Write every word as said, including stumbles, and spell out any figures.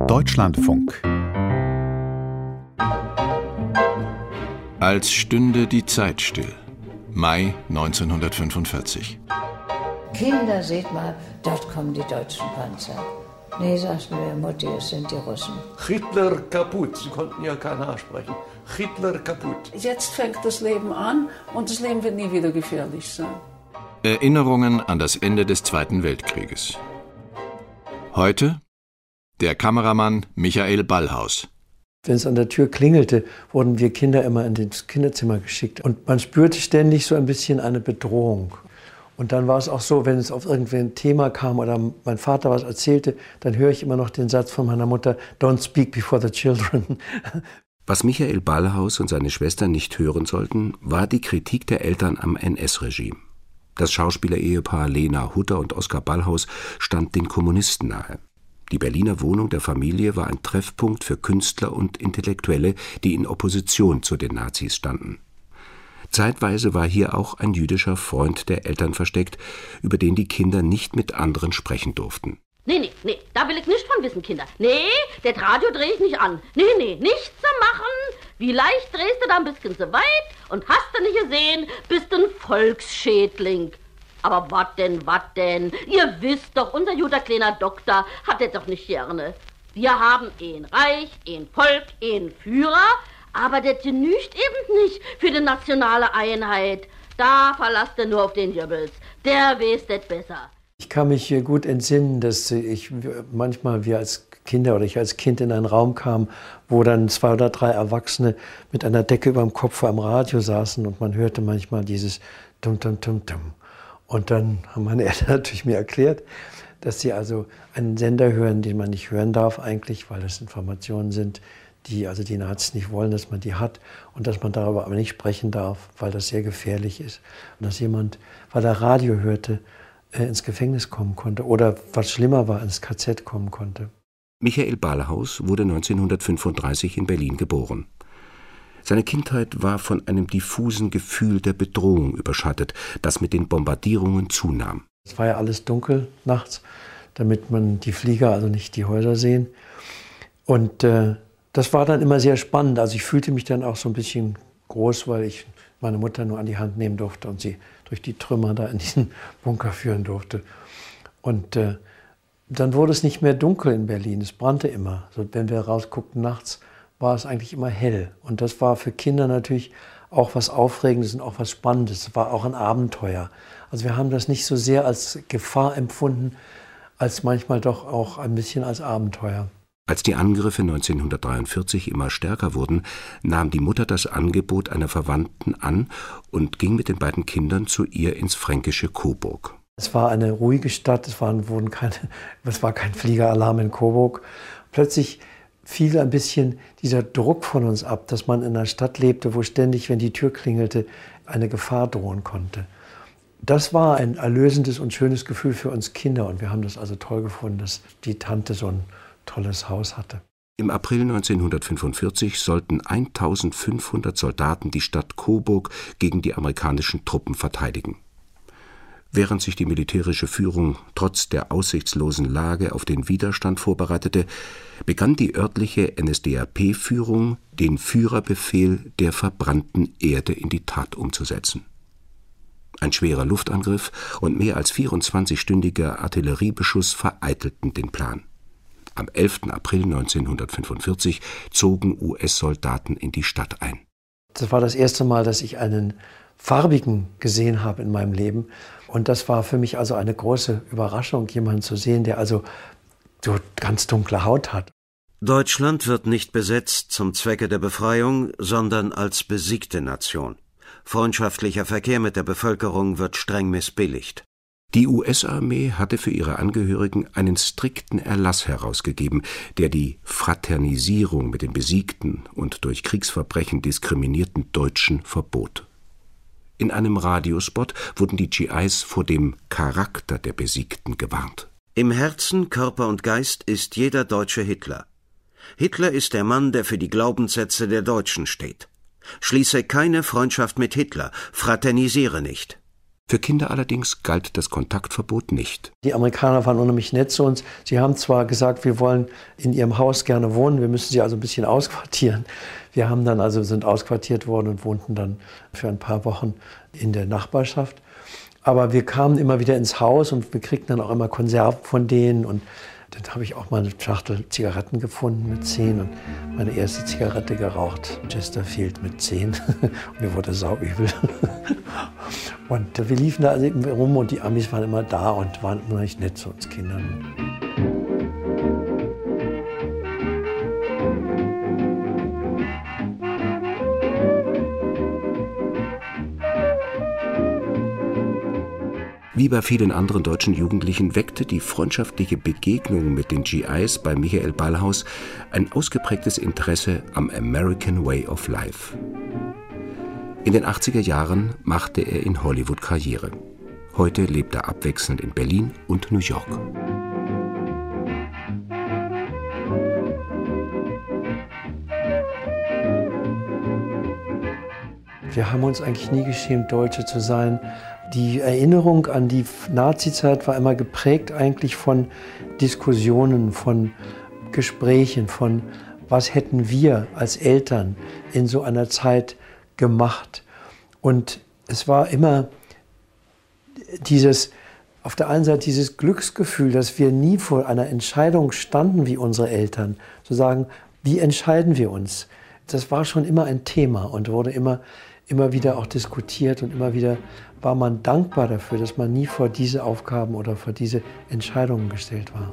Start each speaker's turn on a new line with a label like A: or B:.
A: Deutschlandfunk.
B: Als stünde die Zeit still. Mai neunzehnhundertfünfundvierzig.
C: Kinder, seht mal, dort kommen die deutschen Panzer. Nee, sagst du mir, Mutti, es sind die Russen.
D: Hitler kaputt. Sie konnten ja kein Haar sprechen. Hitler kaputt.
E: Jetzt fängt das Leben an und das Leben wird nie wieder gefährlich sein.
B: Erinnerungen an das Ende des Zweiten Weltkrieges. Heute der Kameramann Michael Ballhaus.
F: Wenn es an der Tür klingelte, wurden wir Kinder immer in das Kinderzimmer geschickt. Und man spürte ständig so ein bisschen eine Bedrohung. Und dann war es auch so, wenn es auf irgendein Thema kam oder mein Vater was erzählte, dann höre ich immer noch den Satz von meiner Mutter, "Don't speak before the children."
G: Was Michael Ballhaus und seine Schwester nicht hören sollten, war die Kritik der Eltern am N S-Regime. Das Schauspielerehepaar Lena Hutter und Oskar Ballhaus stand den Kommunisten nahe. Die Berliner Wohnung der Familie war ein Treffpunkt für Künstler und Intellektuelle, die in Opposition zu den Nazis standen. Zeitweise war hier auch ein jüdischer Freund der Eltern versteckt, über den die Kinder nicht mit anderen sprechen durften.
H: Nee, nee, nee, da will ich nichts von wissen, Kinder. Nee, das Radio drehe ich nicht an. Nee, nee, nichts zu machen. Wie leicht drehst du da ein bisschen zu weit und hast du nicht gesehen, bist ein Volksschädling. Aber wat denn, wat denn? Ihr wisst doch, unser guter kleiner Doktor hat das doch nicht gerne. Wir haben ein Reich, ein Volk, ein Führer, aber das genügt eben nicht für die nationale Einheit. Da verlasst ihr nur auf den Goebbels. Der weiß das besser.
F: Ich kann mich gut entsinnen, dass ich manchmal wir als Kinder oder ich als Kind in einen Raum kam, wo dann zwei oder drei Erwachsene mit einer Decke über dem Kopf vor einem Radio saßen und man hörte manchmal dieses Tum-Tum-Tum-Tum. Und dann haben meine Eltern natürlich mir erklärt, dass sie also einen Sender hören, den man nicht hören darf eigentlich, weil das Informationen sind, die also die Nazis nicht wollen, dass man die hat und dass man darüber aber nicht sprechen darf, weil das sehr gefährlich ist. Und dass jemand, weil er Radio hörte, äh, ins Gefängnis kommen konnte oder was schlimmer war, ins K Z kommen konnte.
G: Michael Ballhaus wurde neunzehnhundertfünfunddreißig in Berlin geboren. Seine Kindheit war von einem diffusen Gefühl der Bedrohung überschattet, das mit den Bombardierungen zunahm.
F: Es war ja alles dunkel nachts, damit man die Flieger, also nicht die Häuser sehen. Und äh, das war dann immer sehr spannend. Also ich fühlte mich dann auch so ein bisschen groß, weil ich meine Mutter nur an die Hand nehmen durfte und sie durch die Trümmer da in diesen Bunker führen durfte. Und äh, dann wurde es nicht mehr dunkel in Berlin, es brannte immer. So, wenn wir rausguckten nachts, war es eigentlich immer hell. Und das war für Kinder natürlich auch was Aufregendes und auch was Spannendes. Es war auch ein Abenteuer. Also wir haben das nicht so sehr als Gefahr empfunden, als manchmal doch auch ein bisschen als Abenteuer.
G: Als die Angriffe neunzehnhundertdreiundvierzig immer stärker wurden, nahm die Mutter das Angebot einer Verwandten an und ging mit den beiden Kindern zu ihr ins fränkische Coburg.
F: Es war eine ruhige Stadt, es, waren, wurden keine, es war kein Fliegeralarm in Coburg. Plötzlich fiel ein bisschen dieser Druck von uns ab, dass man in einer Stadt lebte, wo ständig, wenn die Tür klingelte, eine Gefahr drohen konnte. Das war ein erlösendes und schönes Gefühl für uns Kinder und wir haben das also toll gefunden, dass die Tante so ein tolles Haus hatte.
G: Im April neunzehnhundertfünfundvierzig sollten eintausendfünfhundert Soldaten die Stadt Coburg gegen die amerikanischen Truppen verteidigen. Während sich die militärische Führung trotz der aussichtslosen Lage auf den Widerstand vorbereitete, begann die örtliche N S D A P-Führung, den Führerbefehl der verbrannten Erde in die Tat umzusetzen. Ein schwerer Luftangriff und mehr als vierundzwanzigstündiger Artilleriebeschuss vereitelten den Plan. Am elften April neunzehnhundertfünfundvierzig zogen U S-Soldaten in die Stadt ein.
F: Das war das erste Mal, dass ich einen Farbigen gesehen habe in meinem Leben. Und das war für mich also eine große Überraschung, jemanden zu sehen, der also so ganz dunkle Haut hat.
I: Deutschland wird nicht besetzt zum Zwecke der Befreiung, sondern als besiegte Nation. Freundschaftlicher Verkehr mit der Bevölkerung wird streng missbilligt.
G: Die U S-Armee hatte für ihre Angehörigen einen strikten Erlass herausgegeben, der die Fraternisierung mit den besiegten und durch Kriegsverbrechen diskriminierten Deutschen verbot. In einem Radiospot wurden die G Is vor dem Charakter der Besiegten gewarnt.
I: Im Herzen, Körper und Geist ist jeder Deutsche Hitler. Hitler ist der Mann, der für die Glaubenssätze der Deutschen steht. Schließe keine Freundschaft mit Hitler, fraternisiere nicht.
G: Für Kinder allerdings galt das Kontaktverbot nicht.
F: Die Amerikaner waren unheimlich nett zu uns. Sie haben zwar gesagt, wir wollen in ihrem Haus gerne wohnen, wir müssen sie also ein bisschen ausquartieren. Wir haben dann also, sind ausquartiert worden und wohnten dann für ein paar Wochen in der Nachbarschaft. Aber wir kamen immer wieder ins Haus und wir kriegten dann auch immer Konserven von denen. Und dann habe ich auch mal eine Schachtel Zigaretten gefunden mit zehn und meine erste Zigarette geraucht, Chesterfield mit zehn. Und mir wurde sauübel. Und wir liefen da also rum und die Amis waren immer da und waren immer nicht nett zu uns Kindern.
G: Wie bei vielen anderen deutschen Jugendlichen weckte die freundschaftliche Begegnung mit den G Is bei Michael Ballhaus ein ausgeprägtes Interesse am American Way of Life. In den achtziger Jahren machte er in Hollywood Karriere. Heute lebt er abwechselnd in Berlin und New York.
F: Wir haben uns eigentlich nie geschämt, Deutsche zu sein. Die Erinnerung an die Nazizeit war immer geprägt eigentlich von Diskussionen, von Gesprächen, von was hätten wir als Eltern in so einer Zeit gemacht. Und es war immer dieses, auf der einen Seite dieses Glücksgefühl, dass wir nie vor einer Entscheidung standen wie unsere Eltern, zu sagen, wie entscheiden wir uns? Das war schon immer ein Thema und wurde immer immer wieder auch diskutiert und immer wieder war man dankbar dafür, dass man nie vor diese Aufgaben oder vor diese Entscheidungen gestellt war.